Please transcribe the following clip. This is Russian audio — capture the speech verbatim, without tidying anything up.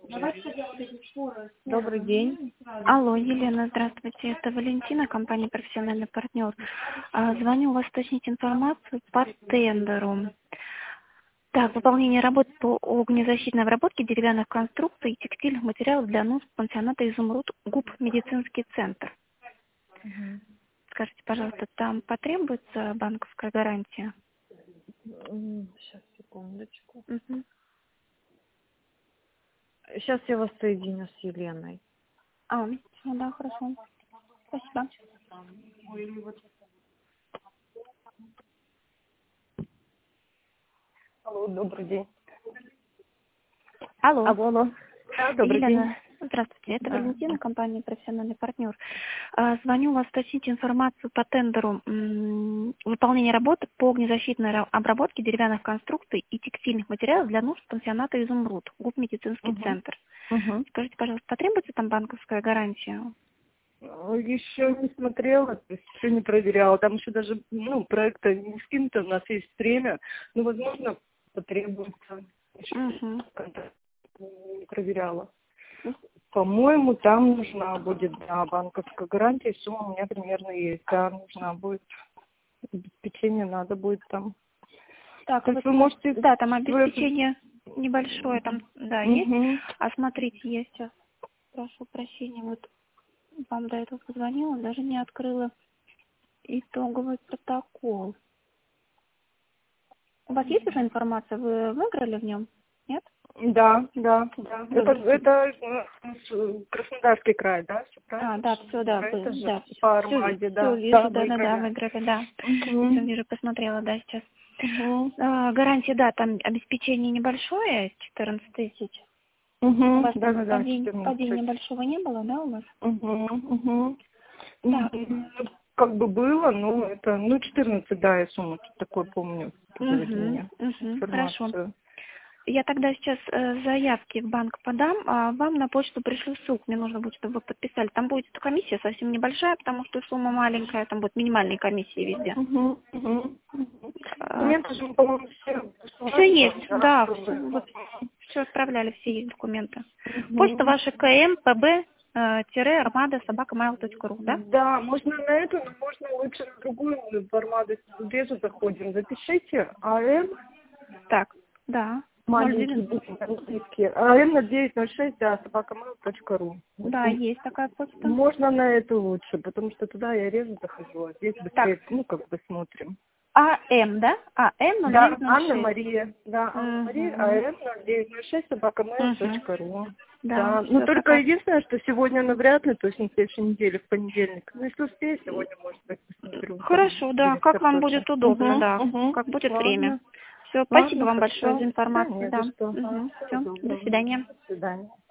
Добрый день. Алло, Елена, здравствуйте. Это Валентина, компания «Профессиональный партнер». А, Звоню вас уточнить информацию по тендеру. Так, выполнение работ по огнезащитной обработке деревянных конструкций и текстильных материалов для нужд пансионата «Изумруд» ГУП «Медицинский центр». Мгм. Скажите, пожалуйста, там потребуется банковская гарантия? Сейчас, секундочку. Мгм. Сейчас я вас соединю с Еленой. А, ну да, хорошо. Спасибо. Алло, добрый день. Алло. Алло, алло. Да, добрый день. Елена, здравствуйте. Это Да. Валентина, компания «Профессиональный партнер». А, Звоню вас уточнить информацию по тендеру м, выполнения работы по огнезащитной ра- обработке деревянных конструкций и текстильных материалов для нужд пансионата «Изумруд», ГУП «Медицинский Угу. центр». Угу. Скажите, пожалуйста, потребуется там банковская гарантия? Еще не смотрела, то есть еще не проверяла. Там еще даже, ну, проекта не скинуто, у нас есть время. Но, возможно, потребуется. Еще Угу. не проверяла. По-моему, там нужна будет, да, банковская гарантия. Сумма у меня примерно есть. Да, нужна будет. Обеспечение надо будет там. Так, То вот, есть вы можете... да, там вы- обеспечение небольшое, там, да, есть. Мгм. А смотрите, я сейчас прошу прощения, вот вам до этого позвонила, даже не открыла итоговый протокол. У вас есть уже информация? Вы выиграли в нем? Нет? Да, да, да. Это, Вы- это э, с- Краснодарский край, да? Все А, правильно? да, все, да, Про это вы- же да, по все, Армаде, все да. вижу, Да, да, да, да, выиграли. выиграли, да. Все Угу. вижу, посмотрела, да, сейчас. Угу. А, гарантия, да, там обеспечение небольшое, четырнадцать тысяч. У Угу. вас Да, там да, да, падения, падения четырнадцать. небольшого не было, да, у вас? Угу. Угу. Так. Как бы было, но это, ну, четырнадцать, да, я сумму тут такой помню. Подавайте Угу, мне угу, хорошо. информацию. Я тогда сейчас э, заявки в банк подам, а вам на почту пришлю ссылку. Мне нужно будет, чтобы вы подписали. Там будет комиссия совсем небольшая, потому что сумма маленькая, там будут минимальные комиссии везде. Угу. Угу. Документы же, по-моему, все Все посылали вам, есть, да, да, все, чтобы... вот, все отправляли, все есть документы. Почта Угу. ваша km.pb собака.mail.ru, да? Да, можно на эту, но можно лучше на другую информацию. Без заходим. Запишите АМ, Так, да. ноль маленький девять. буквы английские, АМ на девять ноль шесть, да, собакамейл.ру. Вот. Да, И есть такая почта. можно на эту лучше, потому что туда я реже захожу, а здесь Так, быстрее, ну, как бы смотрим. АМ, да? АМ ноль Да, девять ноль Анна шесть. Мария, да, Анна Мария, Угу. АМ ноль девять ноль шесть, Угу. собакамейл.ру. Да, Да, ну все только такая. единственное, что сегодня навряд ли, то есть на следующей неделе, в понедельник. Ну, если успею, сегодня, может быть, посмотрю, там Хорошо, да, как директор вам тоже. будет удобно, Угу, да, угу, как будет время. ладно, Все, спасибо ладно, вам большое хорошо. за Да, информацию, не да. за что. Ага, Угу. всего Все, до доброго. свидания. До свидания.